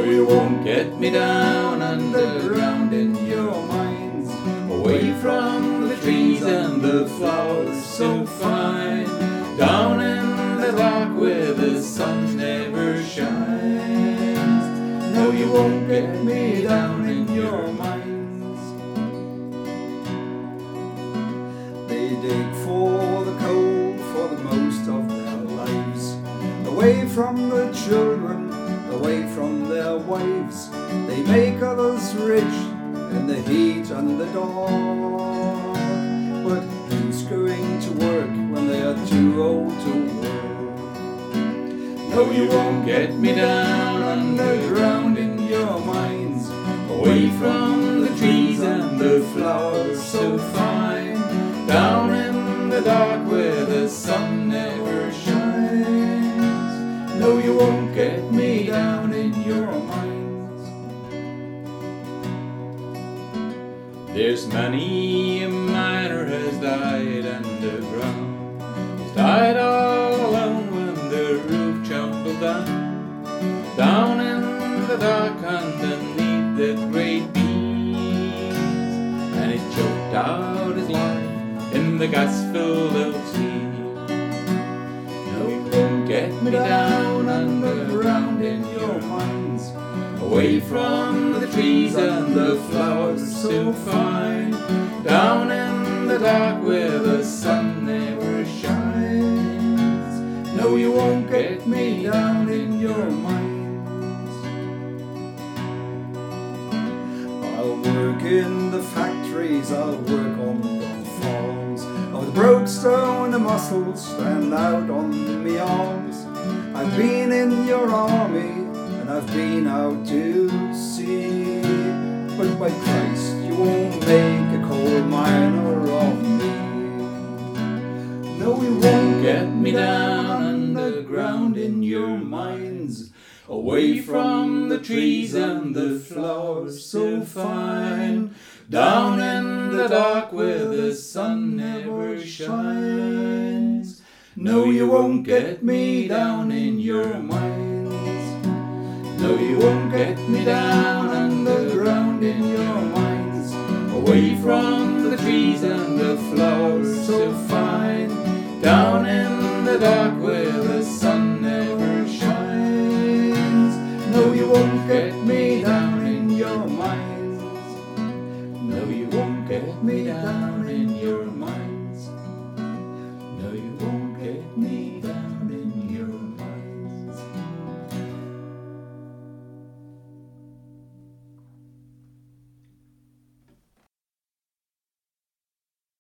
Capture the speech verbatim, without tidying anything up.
you won't get me down underground in your minds, away from the trees and the flowers so fine, down in the dark where the sun never shines. No, you won't get me down in your minds. They dig for the coal for the most of their lives, away from the children, away from their wives. They make others rich in the heat and the dark, but who's going to work when they are too old to work? No, you won't get me down underground in your minds, away from the trees and the flowers so fine, down in the dark where the sun never shines. No, you won't get me down in your minds. There's many a miner has died underground. He's died all alone when the roof tumbled down, down in the dark underneath the great beams, and it choked out his life in the gas-filled L C. No, you won't get me down underground in your minds, away from the trees and the flowers so fine, down in the dark where the sun never shines. No, you won't get me down in your minds. I'll work in the factories, I'll work on the farms, of the broke stone the muscles stand out on me arms. I've been in your army and I've been out to sea, but by Christ you won't make a coal miner of me. No, you won't get me down underground in your minds, away from the trees and the flowers so fine, down in the dark where the sun never shines. No, you won't get me down in your minds. No, you won't get me down underground in your minds, away from the trees and the flowers so fine, down in the dark where